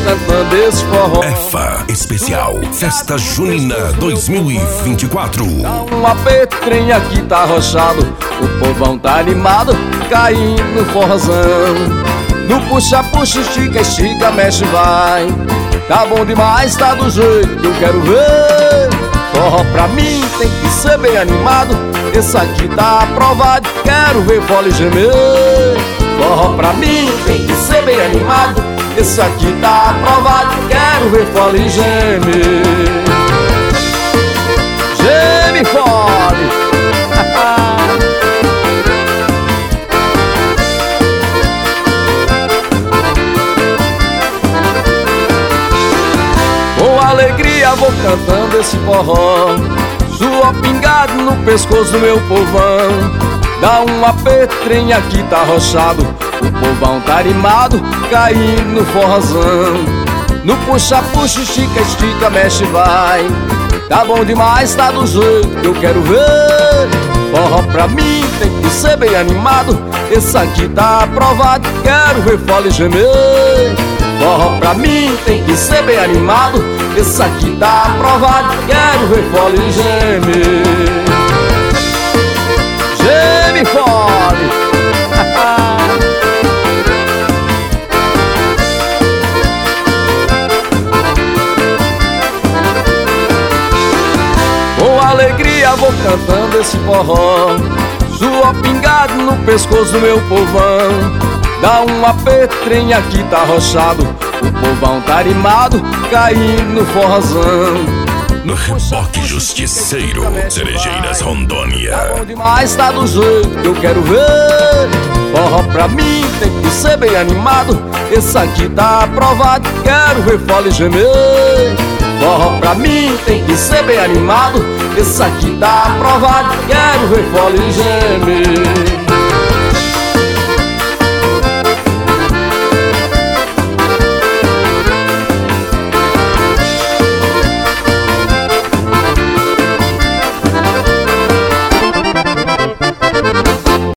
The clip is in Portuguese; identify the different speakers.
Speaker 1: cantando esse forró.
Speaker 2: EFA Especial Festa Junina 2024.
Speaker 1: Dá um aperto, trem aqui tá arrochado, o povão tá animado, caindo no forrozão. No puxa-puxa, estica, estica, mexe, vai. Tá bom demais, tá do jeito que eu quero ver. Forró pra mim tem que ser bem animado, esse aqui tá aprovado, quero ver fole gemer. Forró pra mim tem que ser bem animado, esse aqui tá aprovado, quero ver fole gemer. Geme fole. Com alegria vou cantando esse forró, suor pingado no pescoço do meu povão. Dá um aperto, trem aqui tá arrochado, o povão tá animado, caindo no forrozão. No puxa-puxa, estica, estica, mexe, vai. Tá bom demais, tá do jeito que eu quero ver. Forró pra mim tem que ser bem animado, esse aqui tá aprovado, quero ver fole gemer. Forró pra mim tem que ser bem animado, esse aqui tá aprovado, quero ver fole gemer. Geme fole. Com alegria vou cantando esse forró, suor pingado no pescoço do meu povão. Dá um aperto, trem aqui tá arrochado, o povão tá animado, caindo no forrozão.
Speaker 2: No Reboque Justiceiro, Cerejeiras, Rondônia.
Speaker 1: Tá bom demais, tá do jeito que eu quero ver. Forró pra mim tem que ser bem animado, esse aqui tá aprovado, quero ver fole gemer. Forró pra mim tem que ser bem animado, esse aqui tá aprovado, quero ver fole gemer.